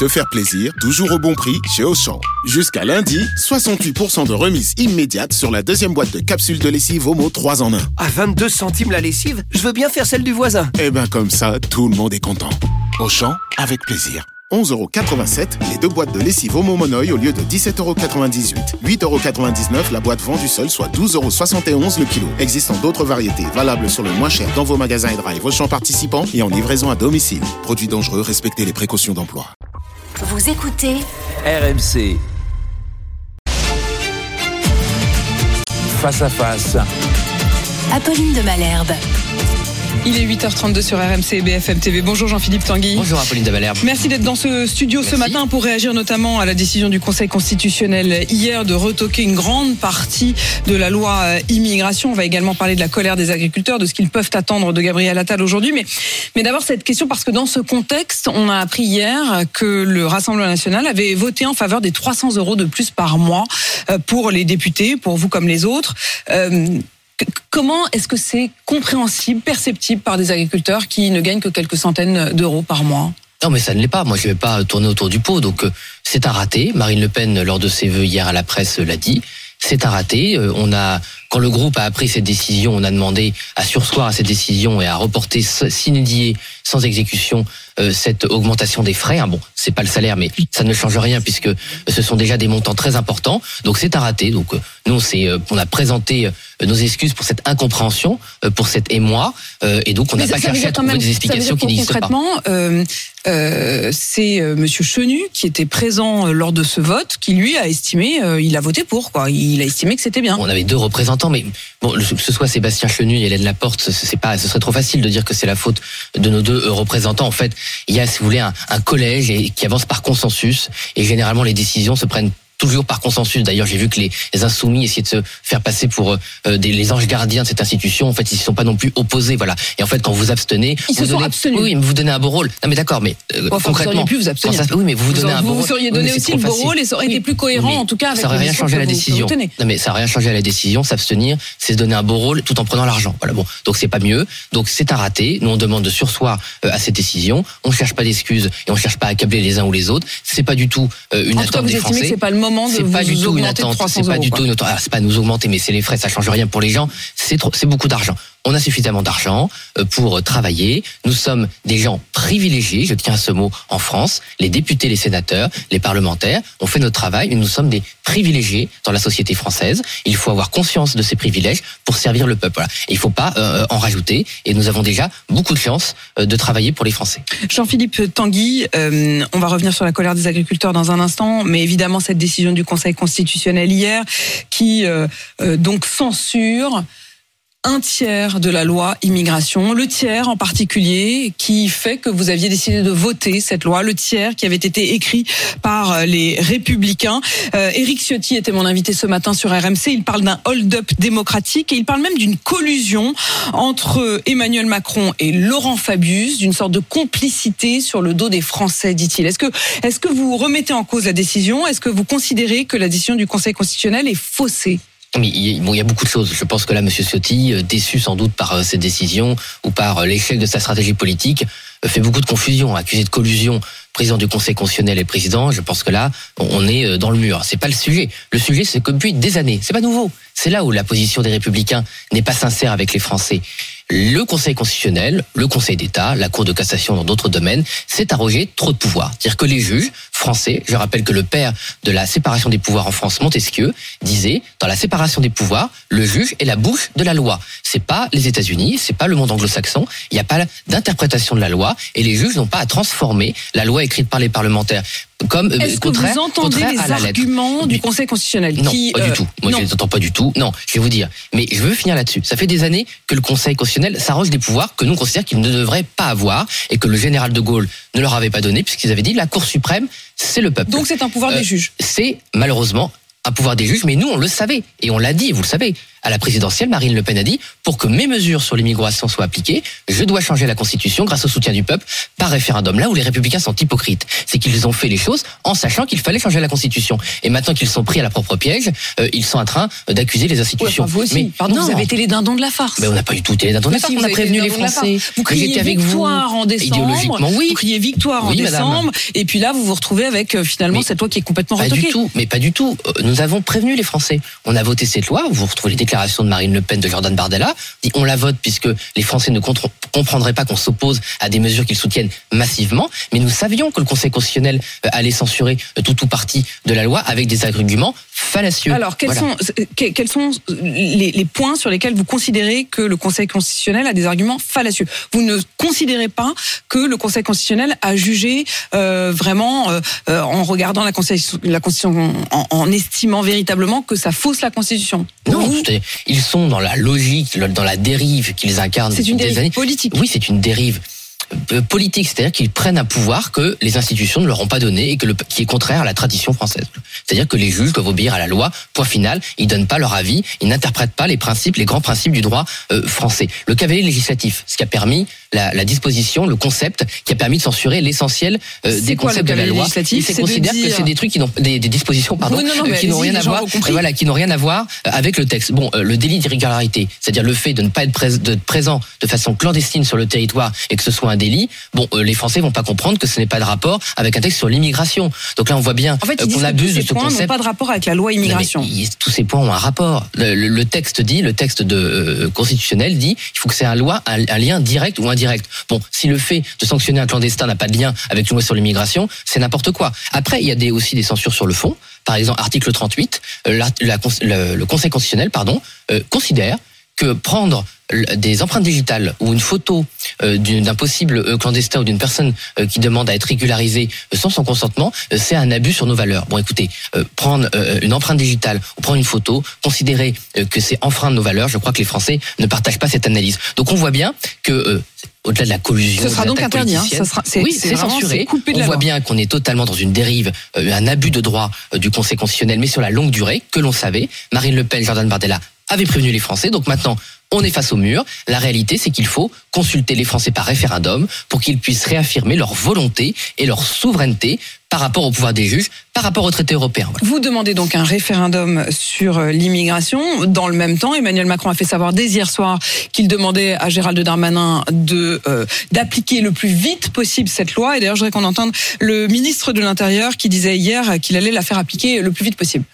se faire plaisir, toujours au bon prix chez Auchan. Jusqu'à lundi, 68% de remise immédiate sur la deuxième boîte de capsules de lessive Omo 3 en 1. À 22 centimes la lessive, je veux bien faire celle du voisin. Eh ben comme ça, tout le monde est content. Auchan, avec plaisir. 11,87€ les 2 boîtes de lessive Omo Monoï au lieu de 17,98€. 8,99€ la boîte vendue seule, soit 12,71€ le kilo. Existant d'autres variétés, valables sur le moins cher dans vos magasins et drive Auchan participants et en livraison à domicile. Produits dangereux, respectez les précautions d'emploi. Vous écoutez RMC. Face à face. Apolline de Malherbe. Il est 8h32 sur RMC et BFM TV. Bonjour Jean-Philippe Tanguy. Bonjour Apolline de Malherbe. Merci d'être dans ce studio ce matin pour réagir notamment à la décision du Conseil constitutionnel hier de retoquer une grande partie de la loi immigration. On va également parler de la colère des agriculteurs, de ce qu'ils peuvent attendre de Gabriel Attal aujourd'hui. Mais d'abord cette question, parce que dans ce contexte, on a appris hier que le Rassemblement national avait voté en faveur des 300 € de plus par mois pour les députés, pour vous comme les autres. Comment est-ce que c'est compréhensible, perceptible par des agriculteurs qui ne gagnent que quelques centaines d'euros par mois ? Non mais ça ne l'est pas, moi je ne vais pas tourner autour du pot, donc c'est un raté. Marine Le Pen, lors de ses vœux hier à la presse, l'a dit. C'est un raté. Quand le groupe a appris cette décision, on a demandé à surseoir à cette décision et à reporter sine die, sans exécution, cette augmentation des frais. Bon, c'est pas le salaire, mais ça ne change rien puisque ce sont déjà des montants très importants. Donc c'est un raté. Donc nous, on a présenté nos excuses pour cette incompréhension, pour cet émoi, et donc on n'a pas cherché à trouver des explications qui n'existent pas. Concrètement, c'est Monsieur Chenu qui était présent lors de ce vote, qui lui a estimé, il a voté pour, quoi. Il a estimé que c'était bien. On avait 2 représentants, mais bon, que ce soit Sébastien Chenu et Hélène Laporte, ce serait trop facile de dire que c'est la faute de nos 2 représentants. En fait, il y a, si vous voulez, un collège qui avance par consensus, et généralement les décisions se prennent toujours par consensus. D'ailleurs, j'ai vu que les insoumis essayaient de se faire passer pour les anges gardiens de cette institution. En fait, ils ne sont pas non plus opposés, voilà. Et en fait, quand vous abstenez, ils se sont abstenus. Oui, mais vous donnez un beau rôle. Non, mais d'accord, mais concrètement, vous auriez pu vous abstenir. Oui, mais vous donnez un beau rôle. Vous seriez donné aussi le beau rôle et ça aurait été plus cohérent, en tout cas, avec ça aurait rien changé à la décision. Non, mais ça aurait rien changé à la décision. S'abstenir, c'est se donner un beau rôle tout en prenant l'argent. Voilà, bon. Donc c'est pas mieux. Donc c'est un raté. Nous on demande de surseoir à cette décision. On cherche pas d'excuses et on cherche pas à accabler les uns ou les autres. C'est pas du tout une attente des Français. Vous estimez que c'est pas le moment de vous une attente, c'est pas du tout une attente. Alors, c'est pas nous augmenter, mais c'est les frais, ça change rien pour les gens. C'est beaucoup d'argent. On a suffisamment d'argent pour travailler. Nous sommes des gens privilégiés, je tiens à ce mot, en France. Les députés, les sénateurs, les parlementaires, on fait notre travail et nous sommes des privilégiés dans la société française. Il faut avoir conscience de ces privilèges pour servir le peuple. Voilà. Et il faut pas en rajouter. Et nous avons déjà beaucoup de chance de travailler pour les Français. Jean-Philippe Tanguy, on va revenir sur la colère des agriculteurs dans un instant, mais évidemment cette décision du Conseil constitutionnel hier qui donc censure un tiers de la loi immigration, le tiers en particulier qui fait que vous aviez décidé de voter cette loi, le tiers qui avait été écrit par les Républicains. Éric Ciotti était mon invité ce matin sur RMC, il parle d'un hold-up démocratique et il parle même d'une collusion entre Emmanuel Macron et Laurent Fabius, d'une sorte de complicité sur le dos des Français, dit-il. Est-ce que vous remettez en cause la décision ? Est-ce que vous considérez que la décision du Conseil constitutionnel est faussée ? Mais il y a beaucoup de choses. Je pense que là, M. Ciotti, déçu sans doute par cette décision ou par l'échec de sa stratégie politique, fait beaucoup de confusion, accusé de collusion. Président du Conseil constitutionnel et président, je pense que là, on est dans le mur. C'est pas le sujet. Le sujet, c'est que depuis des années, c'est pas nouveau. C'est là où la position des Républicains n'est pas sincère avec les Français. Le Conseil constitutionnel, le Conseil d'État, la Cour de cassation dans d'autres domaines, s'est arrogé trop de pouvoir. C'est-à-dire que les juges français, je rappelle que le père de la séparation des pouvoirs en France, Montesquieu, disait, dans la séparation des pouvoirs, le juge est la bouche de la loi. C'est pas les États-Unis, c'est pas le monde anglo-saxon, il n'y a pas d'interprétation de la loi, et les juges n'ont pas à transformer la loi écrite par les parlementaires. Est-ce que vous entendez les arguments du Conseil constitutionnel Non, pas du tout. Moi, je les entends pas du tout. Non, je vais vous dire. Mais je veux finir là-dessus. Ça fait des années que le Conseil constitutionnel s'arroge des pouvoirs que nous considérons qu'ils ne devraient pas avoir et que le général de Gaulle ne leur avait pas donné puisqu'ils avaient dit la Cour suprême, c'est le peuple. Donc c'est un pouvoir des juges. C'est malheureusement un pouvoir des juges, mais nous on le savait et on l'a dit, vous le savez. à la présidentielle, Marine Le Pen a dit, pour que mes mesures sur l'immigration soient appliquées, je dois changer la Constitution grâce au soutien du peuple par référendum. Là où les Républicains sont hypocrites, c'est qu'ils ont fait les choses en sachant qu'il fallait changer la Constitution. Et maintenant qu'ils sont pris à la propre piège, ils sont en train d'accuser les institutions. Ouais, vous aussi. Vous avez été les dindons de la farce. Mais on n'a pas du tout été les dindons de la farce. On a prévenu les Français. Vous criez victoire en décembre. Idéologiquement, oui. Vous criez victoire en décembre. Et puis là, vous vous retrouvez avec finalement cette loi qui est complètement retoquée. Pas du tout. Nous avons prévenu les Français. On a voté cette loi. Vous retrouvez les déclarations de Marine Le Pen, de Jordan Bardella. On la vote puisque les Français ne comprendraient pas qu'on s'oppose à des mesures qu'ils soutiennent massivement. Mais nous savions que le Conseil constitutionnel allait censurer tout ou partie de la loi avec des arguments fallacieux. Alors, quels sont les points sur lesquels vous considérez que le Conseil constitutionnel a des arguments fallacieux? Vous ne considérez pas que le Conseil constitutionnel a jugé vraiment, en regardant la Constitution, en estimant véritablement que ça fausse la Constitution? Non, ils sont dans la logique, dans la dérive qu'ils incarnent depuis des années. C'est une dérive politique. Oui, c'est une dérive politique, c'est-à-dire qu'ils prennent un pouvoir que les institutions ne leur ont pas donné et qui est contraire à la tradition française. C'est-à-dire que les juges doivent obéir à la loi, point final, ils donnent pas leur avis, ils n'interprètent pas les grands principes du droit français. Le cavalier législatif, ce qui a permis la disposition, le concept qui a permis de censurer l'essentiel des concepts de la loi. Ils considèrent que c'est des trucs qui n'ont des dispositions qui n'ont rien à voir, qui n'ont rien à voir avec le texte. Bon, le délit d'irrégularité, c'est-à-dire le fait de ne pas être présent de façon clandestine sur le territoire et que ce soit un délit. Bon, les Français vont pas comprendre que ce n'est pas de rapport avec un texte sur l'immigration. Donc là, on voit bien qu'on abuse de ce concept. N'ont pas de rapport avec la loi immigration. Non, tous ces points ont un rapport. Le texte constitutionnel dit, il faut que c'est un lien direct ou indirect. Bon, si le fait de sanctionner un clandestin n'a pas de lien avec une loi sur l'immigration, c'est n'importe quoi. Après, il y a aussi des censures sur le fond. Par exemple, article 38, le Conseil constitutionnel, considère que prendre des empreintes digitales ou une photo d'un possible clandestin ou d'une personne qui demande à être régularisée sans son consentement, c'est un abus sur nos valeurs. Bon, écoutez, prendre une empreinte digitale ou prendre une photo, considérer que c'est enfreindre nos valeurs, je crois que les Français ne partagent pas cette analyse. Donc on voit bien que au-delà de la collusion, ce sera donc interdit. C'est censuré. On voit bien qu'on est totalement dans une dérive, un abus de droit du Conseil constitutionnel, mais sur la longue durée, que l'on savait. Marine Le Pen, Jordan Bardella avaient prévenu les Français. Donc maintenant, on est face au mur. La réalité, c'est qu'il faut consulter les Français par référendum pour qu'ils puissent réaffirmer leur volonté et leur souveraineté par rapport au pouvoir des juges, par rapport au traité européen. Voilà. Vous demandez donc un référendum sur l'immigration. Dans le même temps, Emmanuel Macron a fait savoir dès hier soir qu'il demandait à Gérald Darmanin d'appliquer le plus vite possible cette loi. Et d'ailleurs, je voudrais qu'on entende le ministre de l'Intérieur qui disait hier qu'il allait la faire appliquer le plus vite possible.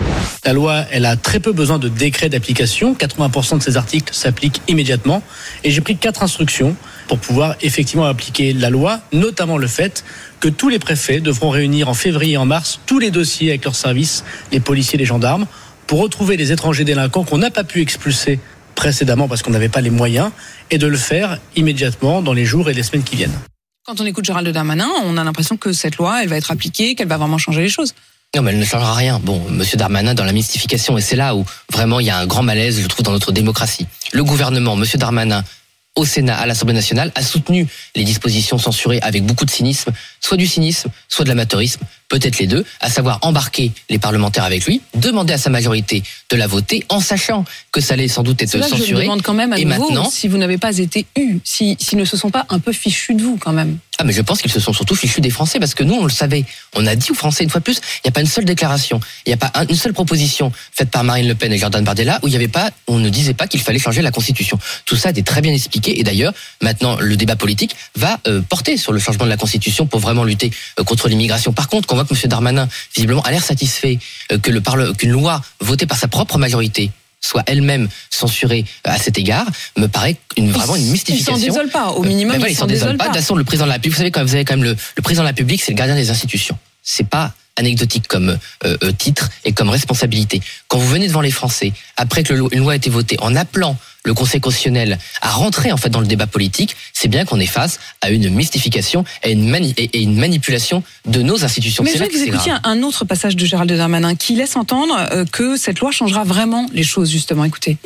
La loi, elle a très peu besoin de décret d'application. 80% de ces articles s'appliquent immédiatement. Et j'ai pris 4 instructions pour pouvoir effectivement appliquer la loi, notamment le fait que tous les préfets devront réunir en février et en mars tous les dossiers avec leurs services, les policiers, les gendarmes, pour retrouver les étrangers délinquants qu'on n'a pas pu expulser précédemment parce qu'on n'avait pas les moyens, et de le faire immédiatement dans les jours et les semaines qui viennent. Quand on écoute Gérald Darmanin, on a l'impression que cette loi, elle va être appliquée, qu'elle va vraiment changer les choses. Non, mais elle ne changera rien. Bon, Monsieur Darmanin dans la mystification, et c'est là où vraiment il y a un grand malaise, je trouve, dans notre démocratie. Le gouvernement, Monsieur Darmanin, au Sénat, à l'Assemblée nationale, a soutenu les dispositions censurées avec beaucoup de cynisme, soit du cynisme, soit de l'amateurisme, peut-être les deux, à savoir embarquer les parlementaires avec lui, demander à sa majorité de la voter, en sachant que ça allait sans doute être censuré. Je demande quand même à nouveau, maintenant, si vous n'avez pas été s'ils ne se sont pas un peu fichus de vous quand même. Ah, mais je pense qu'ils se sont surtout fichus des Français, parce que nous, on le savait. On a dit aux Français, une fois de plus, il n'y a pas une seule déclaration, il n'y a pas une seule proposition faite par Marine Le Pen et Jordan Bardella où on ne disait pas qu'il fallait changer la Constitution. Tout ça a été très bien expliqué, et d'ailleurs, maintenant, le débat politique va porter sur le changement de la Constitution pour vraiment lutter contre l'immigration. Par contre, qu'on voit que M. Darmanin, visiblement, a l'air satisfait qu'une loi votée par sa propre majorité soit elle-même censurée à cet égard, me paraît vraiment une mystification. Ils s'en désolent pas, au minimum, ils s'en désolent pas. De toute façon, le président de la République, vous savez quand même, le président de la République, c'est le gardien des institutions. C'est pas anecdotique comme titre et comme responsabilité. Quand vous venez devant les Français, après que une loi a été votée, en appelant le Conseil constitutionnel à rentrer en fait dans le débat politique, c'est bien qu'on est face à une mystification et une manipulation de nos institutions. Mais je vais vous écouter un autre passage de Gérald Darmanin qui laisse entendre que cette loi changera vraiment les choses, justement. Écoutez.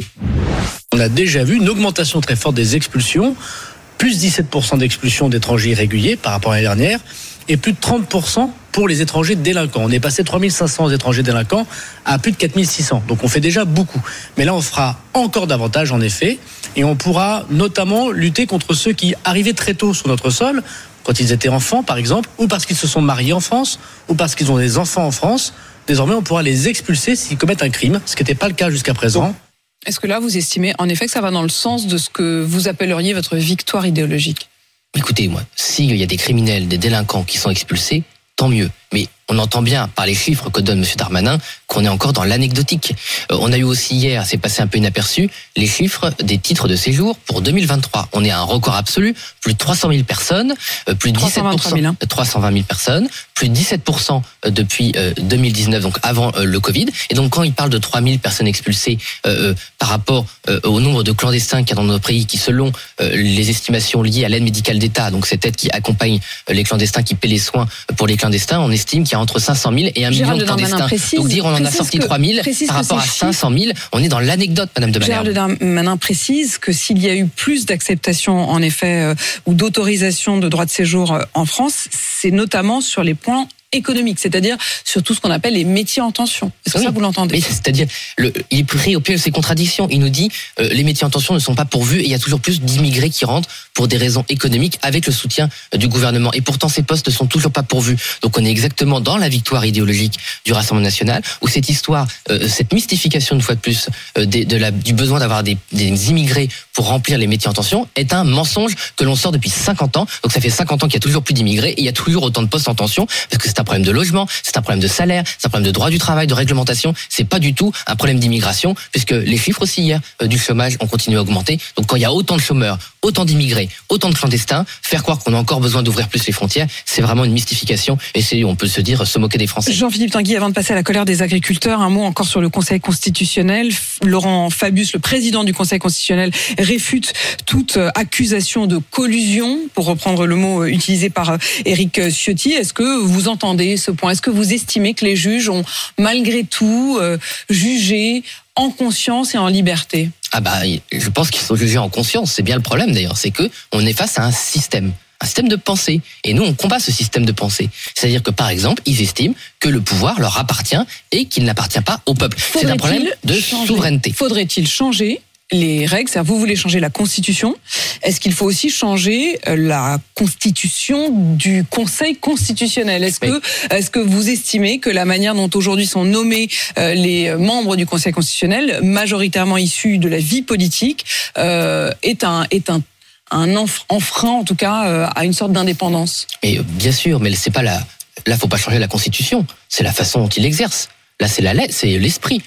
On a déjà vu une augmentation très forte des expulsions, plus 17% d'expulsions d'étrangers irréguliers par rapport à l'année dernière, et plus de 30% pour les étrangers délinquants. On est passé de 3500 étrangers délinquants à plus de 4600. Donc on fait déjà beaucoup. Mais là, on fera encore davantage, en effet. Et on pourra notamment lutter contre ceux qui arrivaient très tôt sur notre sol, quand ils étaient enfants, par exemple, ou parce qu'ils se sont mariés en France, ou parce qu'ils ont des enfants en France. Désormais, on pourra les expulser s'ils commettent un crime, ce qui n'était pas le cas jusqu'à présent. Est-ce que là, vous estimez en effet que ça va dans le sens de ce que vous appelleriez votre victoire idéologique ? Écoutez, moi, s'il y a des criminels, des délinquants qui sont expulsés, tant mieux. Mais on entend bien par les chiffres que donne M. Darmanin qu'on est encore dans l'anecdotique. On a eu aussi hier, c'est passé un peu inaperçu, les chiffres des titres de séjour pour 2023. On est à un record absolu, plus de 300 000 personnes, plus de 17%, 320 000 personnes, plus de 17% depuis 2019, donc avant le Covid. Et donc quand il parle de 3 000 personnes expulsées par rapport au nombre de clandestins qu'il y a dans notre pays, qui selon les estimations liées à l'aide médicale d'État, donc cette aide qui accompagne les clandestins, qui paie les soins pour les clandestins, on estime qu'il y a entre 500 000 et 1 million de clandestins. Donc dire on en a sorti 3 000 par rapport à 500 000, on est dans l'anecdote, Madame de Malherbe. Gérald Darmanin précise que s'il y a eu plus d'acceptation, en effet, ou d'autorisation de droit de séjour en France, c'est notamment sur les points économique, c'est-à-dire sur tout ce qu'on appelle les métiers en tension. Est-ce que ça, vous l'entendez ? Mais c'est-à-dire, il est pris au pied de ses contradictions. Il nous dit les métiers en tension ne sont pas pourvus et il y a toujours plus d'immigrés qui rentrent pour des raisons économiques avec le soutien du gouvernement. Et pourtant, ces postes ne sont toujours pas pourvus. Donc on est exactement dans la victoire idéologique du Rassemblement national, où cette histoire, cette mystification, une fois de plus, du besoin d'avoir des immigrés pour remplir les métiers en tension est un mensonge que l'on sort depuis 50 ans. Donc ça fait 50 ans qu'il y a toujours plus d'immigrés et il y a toujours autant de postes en tension, parce que c'est un problème de logement, c'est un problème de salaire, c'est un problème de droit du travail, de réglementation. C'est pas du tout un problème d'immigration, puisque les chiffres aussi hier du chômage ont continué à augmenter. Donc quand il y a autant de chômeurs, autant d'immigrés, autant de clandestins, faire croire qu'on a encore besoin d'ouvrir plus les frontières, c'est vraiment une mystification. Et c'est, on peut se dire, se moquer des Français. Jean-Philippe Tanguy, avant de passer à la colère des agriculteurs, un mot encore sur le Conseil constitutionnel. Laurent Fabius, le président du Conseil constitutionnel, réfute toute accusation de collusion, pour reprendre le mot utilisé par Éric Ciotti. Est-ce que vous entendez ce point ? Est-ce que vous estimez que les juges ont malgré tout jugé en conscience et en liberté ? Je pense qu'ils sont jugés en conscience. C'est bien le problème d'ailleurs, c'est que on est face à un système de pensée. Et nous, on combat ce système de pensée. C'est-à-dire que, par exemple, ils estiment que le pouvoir leur appartient et qu'il n'appartient pas au peuple. C'est un problème de souveraineté. Faudrait-il changer les règles, c'est-à-dire vous voulez changer la Constitution, est-ce qu'il faut aussi changer la Constitution du Conseil constitutionnel ? Est-ce que vous estimez que la manière dont aujourd'hui sont nommés les membres du Conseil constitutionnel, majoritairement issus de la vie politique, est un enfreint, en tout cas, à une sorte d'indépendance ? Et bien sûr, mais c'est pas là, faut pas changer la Constitution, c'est la façon dont il l'exerce. Là, c'est la lettre, c'est l'esprit.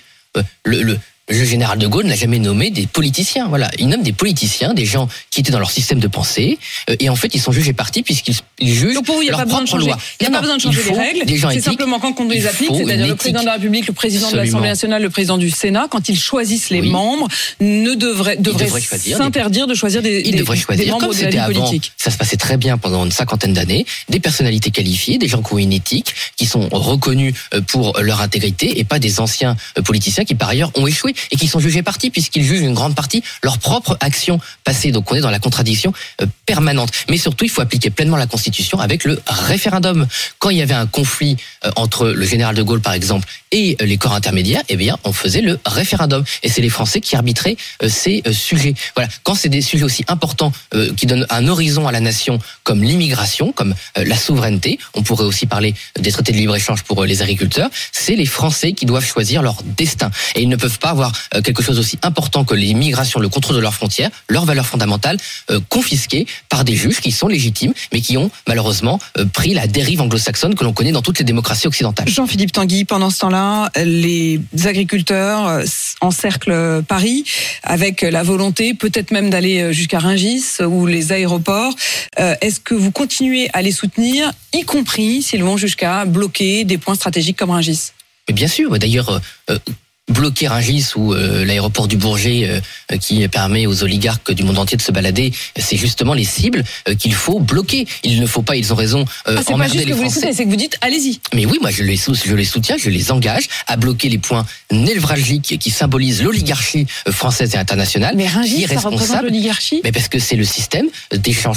Le général de Gaulle n'a jamais nommé des politiciens. Voilà, il nomme des politiciens, des gens qui étaient dans leur système de pensée, et en fait, ils sont jugés partis puisqu'ils jugent leur propre loi. Il n'y a pas besoin de changer les règles. C'est simplement quand on les applique, c'est-à-dire le président de la République, le président de l'Assemblée nationale, le président du Sénat, quand ils choisissent les membres, devraient s'interdire de choisir des membres de la vie politique. Ça se passait très bien pendant une 50aine d'années. Des personnalités qualifiées, des gens qui ont une éthique, qui sont reconnus pour leur intégrité, et pas des anciens politiciens qui par ailleurs ont échoué et qui sont jugés partis puisqu'ils jugent une grande partie leur propre action passée. Donc on est dans la contradiction permanente. Mais surtout, il faut appliquer pleinement la Constitution avec le référendum. Quand il y avait un conflit entre le général de Gaulle, par exemple, et les corps intermédiaires, eh bien, on faisait le référendum. Et c'est les Français qui arbitraient ces sujets. Voilà. Quand c'est des sujets aussi importants qui donnent un horizon à la nation, comme l'immigration, comme la souveraineté, on pourrait aussi parler des traités de libre-échange pour les agriculteurs, c'est les Français qui doivent choisir leur destin. Et ils ne peuvent pas avoir quelque chose aussi important que l'immigration, le contrôle de leurs frontières, leurs valeurs fondamentales, confisquées par des juges qui sont légitimes, mais qui ont malheureusement pris la dérive anglo-saxonne que l'on connaît dans toutes les démocraties occidentales. Jean-Philippe Tanguy, pendant ce temps-là, les agriculteurs encerclent Paris avec la volonté peut-être même d'aller jusqu'à Rungis ou les aéroports. Est-ce que vous continuez à les soutenir, y compris s'ils vont jusqu'à bloquer des points stratégiques comme Rungis ? Mais bien sûr, d'ailleurs... bloquer Rungis ou l'aéroport du Bourget qui permet aux oligarques du monde entier de se balader, c'est justement les cibles qu'il faut bloquer. Il ne faut pas, ils ont raison, c'est pas juste que vous les soutenez, c'est que vous dites allez-y. Mais oui, moi je les soutiens, je les engage à bloquer les points névralgiques qui symbolisent l'oligarchie française et internationale. Mais Rungis, ça représente l'oligarchie. Mais parce que c'est le système d'échange,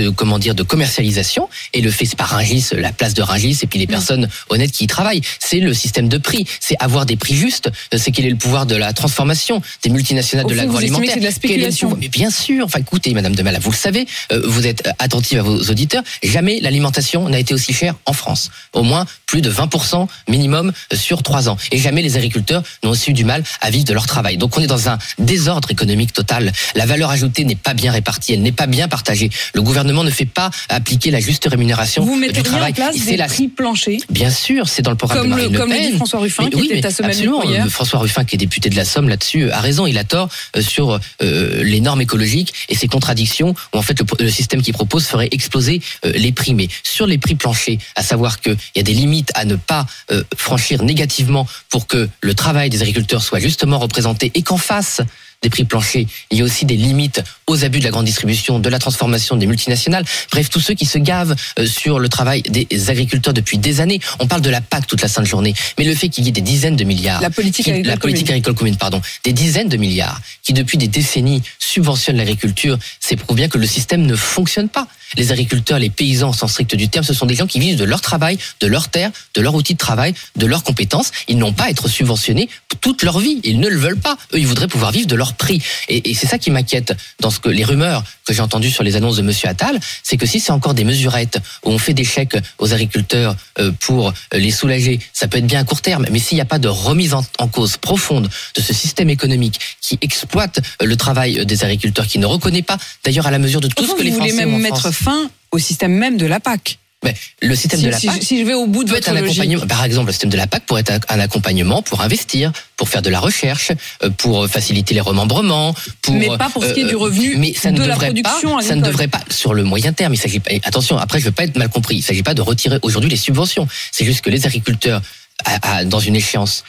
de commercialisation, et le fait, c'est pas Rungis, la place de Rungis et puis les personnes honnêtes qui y travaillent. C'est le système de prix, c'est avoir des prix justes. C'est quel est le pouvoir de la transformation des multinationales de l'agroalimentaire. C'est de la spéculation. Mais bien sûr, enfin écoutez, Madame de Mala, vous le savez, vous êtes attentive à vos auditeurs, jamais l'alimentation n'a été aussi chère en France. Au moins plus de 20% minimum sur 3 ans. Et jamais les agriculteurs n'ont aussi eu du mal à vivre de leur travail. Donc on est dans un désordre économique total. La valeur ajoutée n'est pas bien répartie, elle n'est pas bien partagée. Le gouvernement ne fait pas appliquer la juste rémunération du travail. Vous mettez en place des prix planchers. Bien sûr, c'est dans le programme de Marine Le Pen. Comme le dit François Ruffin, qui était à Sommeil hier. François Ruffin, qui est député de la Somme là-dessus, a raison, il a tort sur les normes écologiques et ses contradictions, où en fait le système qu'il propose ferait exploser les prix. Mais sur les prix planchers, à savoir qu'il y a des limites à ne pas franchir négativement pour que le travail des agriculteurs soit justement représenté, et qu'en face des prix planchers, il y a aussi des limites aux abus de la grande distribution, de la transformation des multinationales. Bref, tous ceux qui se gavent sur le travail des agriculteurs depuis des années. On parle de la PAC toute la sainte journée, mais le fait qu'il y ait des dizaines de milliards, la politique agricole commune, des dizaines de milliards qui depuis des décennies subventionnent l'agriculture, c'est prouve bien que le système ne fonctionne pas. Les agriculteurs, les paysans, au sens strict du terme, ce sont des gens qui vivent de leur travail, de leur terre, de leur outil de travail, de leurs compétences. Ils n'ont pas à être subventionnés toute leur vie. Ils ne le veulent pas. Eux, ils voudraient pouvoir vivre de leur prix. Et c'est ça qui m'inquiète dans ce que les rumeurs que j'ai entendues sur les annonces de Monsieur Attal, c'est que si c'est encore des mesurettes où on fait des chèques aux agriculteurs pour les soulager, ça peut être bien à court terme. Mais s'il n'y a pas de remise en cause profonde de ce système économique qui exploite le travail des agriculteurs, qui ne reconnaît pas, d'ailleurs à la mesure de tout ce que les Français ont en France. Vous voulez même mettre fin au système même de la PAC. Mais le système de la PAC, si je vais au bout de votre logique. Par exemple, le système de la PAC pourrait être un accompagnement pour investir, pour faire de la recherche, pour faciliter les remembrements, mais pas pour ce qui est du revenu de la production agricole. Ça ne devrait pas, sur le moyen terme, il s'agit pas, attention, après je veux pas être mal compris, il s'agit pas de retirer aujourd'hui les subventions, c'est juste que les agriculteurs dans une échéance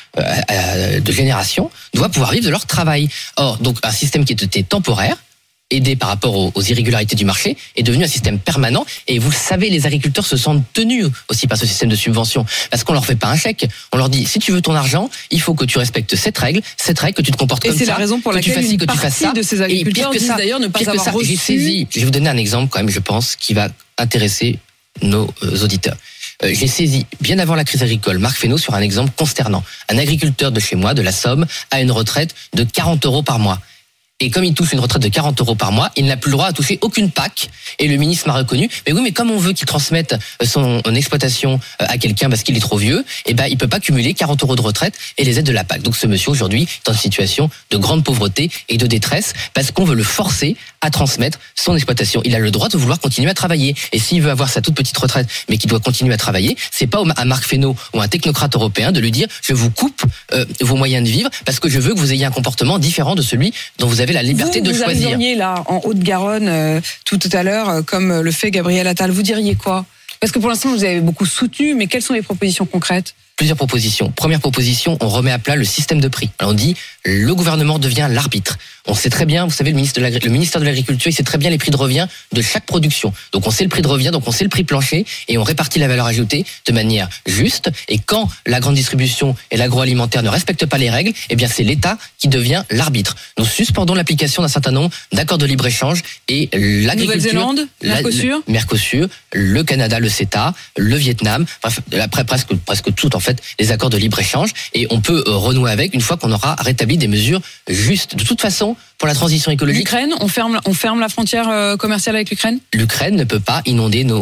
de génération doivent pouvoir vivre de leur travail. Or, donc un système qui était temporaire, aidé par rapport aux irrégularités du marché, est devenu un système permanent. Et vous le savez, les agriculteurs se sentent tenus aussi par ce système de subvention. Parce qu'on leur fait pas un chèque. On leur dit, si tu veux ton argent, il faut que tu respectes cette règle, que tu te comportes comme ça. Et c'est la raison pour laquelle une partie de ces agriculteurs disent d'ailleurs ne pas avoir reçu. Je vais vous donner un exemple quand même, je pense, qui va intéresser nos auditeurs. J'ai saisi, bien avant la crise agricole, Marc Fesneau sur un exemple consternant. Un agriculteur de chez moi, de la Somme, a une retraite de 40 € par mois. Et comme il touche une retraite de 40 € par mois, il n'a plus le droit à toucher aucune PAC. Et le ministre m'a reconnu. Mais oui, mais comme on veut qu'il transmette son exploitation à quelqu'un parce qu'il est trop vieux, eh ben, il peut pas cumuler 40 € de retraite et les aides de la PAC. Donc ce monsieur, aujourd'hui, est dans une situation de grande pauvreté et de détresse parce qu'on veut le forcer à transmettre son exploitation. Il a le droit de vouloir continuer à travailler. Et s'il veut avoir sa toute petite retraite, mais qu'il doit continuer à travailler, c'est pas à Marc Fesneau ou à un technocrate européen de lui dire, je vous coupe vos moyens de vivre parce que je veux que vous ayez un comportement différent de celui dont vous avez la liberté de choisir. Vous diriez là, en Haute-Garonne, tout à l'heure, comme le fait Gabriel Attal, vous diriez quoi? Parce que pour l'instant, vous avez beaucoup soutenu, mais quelles sont les propositions concrètes? Plusieurs propositions. Première proposition, on remet à plat le système de prix. Alors on dit, le gouvernement devient l'arbitre. On sait très bien, vous savez, le ministère de l'Agriculture, il sait très bien les prix de revient de chaque production. Donc on sait le prix de revient, donc on sait le prix plancher, et on répartit la valeur ajoutée de manière juste. Et quand la grande distribution et l'agroalimentaire ne respectent pas les règles, eh bien c'est l'État qui devient l'arbitre. Nous suspendons l'application d'un certain nombre d'accords de libre-échange et l'agriculture... Nouvelle-Zélande, Mercosur, le Canada, le CETA, le Vietnam, bref, après presque tout en fait, les accords de libre-échange, et on peut renouer avec une fois qu'on aura rétabli des mesures justes. De toute façon, pour la transition écologique... L'Ukraine, on ferme la frontière commerciale avec l'Ukraine? L'Ukraine ne peut pas inonder nos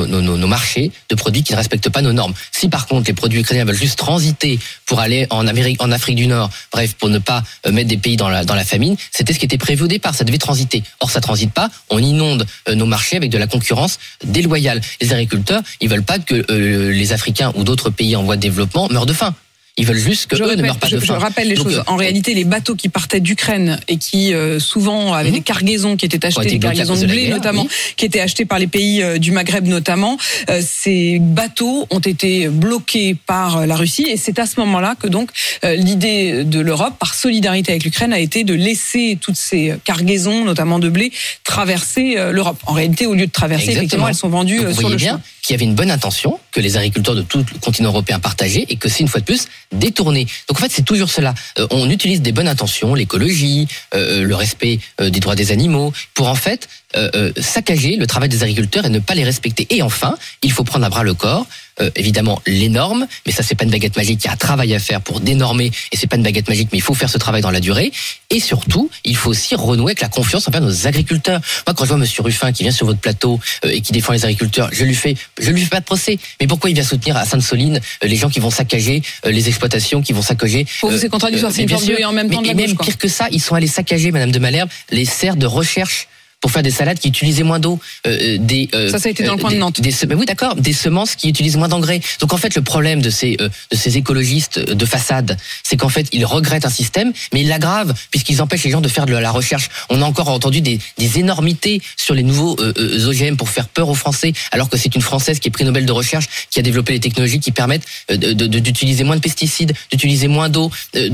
marchés de produits qui ne respectent pas nos normes. Si par contre les produits ukrainiens veulent juste transiter pour aller en Afrique du Nord, bref, pour ne pas mettre des pays dans la famine, c'était ce qui était prévu au départ, ça devait transiter. Or ça transite pas, on inonde nos marchés avec de la concurrence déloyale. Les agriculteurs, ils veulent pas que les Africains ou d'autres pays en voie de développement meurent de faim. Ils veulent juste que eux ne meurent pas de faim. Je rappelle les choses. En réalité, les bateaux qui partaient d'Ukraine et qui souvent avaient des cargaisons qui étaient achetées, des cargaisons de blé notamment, qui étaient achetées par les pays du Maghreb notamment, ces bateaux ont été bloqués par la Russie et c'est à ce moment-là que donc l'idée de l'Europe, par solidarité avec l'Ukraine, a été de laisser toutes ces cargaisons, notamment de blé, traverser l'Europe. En réalité, au lieu de traverser, effectivement, elles sont vendues sur le chemin. Qu'il y avait une bonne intention, que les agriculteurs de tout le continent européen partageaient et que c'est une fois de plus détourné. Donc en fait, c'est toujours cela. On utilise des bonnes intentions, l'écologie, le respect des droits des animaux, pour en fait saccager le travail des agriculteurs et ne pas les respecter. Et enfin, il faut prendre à bras le corps évidemment les normes, mais ça c'est pas une baguette magique, il y a un travail à faire pour dénormer et c'est pas une baguette magique, mais il faut faire ce travail dans la durée. Et surtout, il faut aussi renouer avec la confiance envers nos agriculteurs. Moi, quand je vois Monsieur Ruffin qui vient sur votre plateau et qui défend les agriculteurs, je lui fais pas de procès. Mais pourquoi il vient soutenir à Sainte-Soline les gens qui vont saccager les exploitations, qui vont saccager pour vous c'est contradictoire, c'est une forme de et en même temps de la gauche, même quoi. Pire que ça, ils sont allés saccager, Madame de Malherbe, les serres de recherche pour faire des salades qui utilisaient moins d'eau, ça a été dans le coin de Nantes. Oui, d'accord, des semences qui utilisent moins d'engrais. Donc en fait, le problème de ces écologistes de façade, c'est qu'en fait, ils regrettent un système, mais ils l'aggravent puisqu'ils empêchent les gens de faire de la recherche. On a encore entendu des énormités sur les nouveaux OGM pour faire peur aux Français, alors que c'est une Française qui est prix Nobel de recherche, qui a développé les technologies qui permettent d'utiliser moins de pesticides, d'utiliser moins d'eau,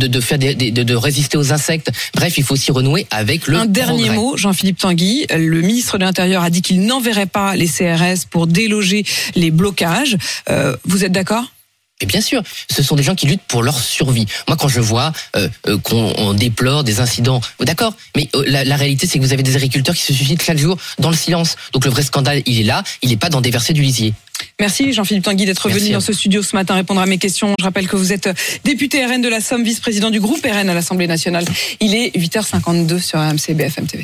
de résister aux insectes. Bref, il faut aussi renouer avec le progrès. Un dernier mot, Jean-Philippe Tanguy. Le ministre de l'Intérieur a dit qu'il n'enverrait pas les CRS pour déloger les blocages. Vous êtes d'accord ? Et bien sûr, ce sont des gens qui luttent pour leur survie. Moi, quand je vois qu'on déplore des incidents, d'accord, mais la réalité, c'est que vous avez des agriculteurs qui se suicident chaque jour dans le silence. Donc le vrai scandale, il est là, il n'est pas dans déverser du lisier. Merci Jean-Philippe Tanguy d'être venu dans ce studio ce matin répondre à mes questions. Je rappelle que vous êtes député RN de la Somme, vice-président du groupe RN à l'Assemblée nationale. Il est 8h52 sur RMC BFM TV.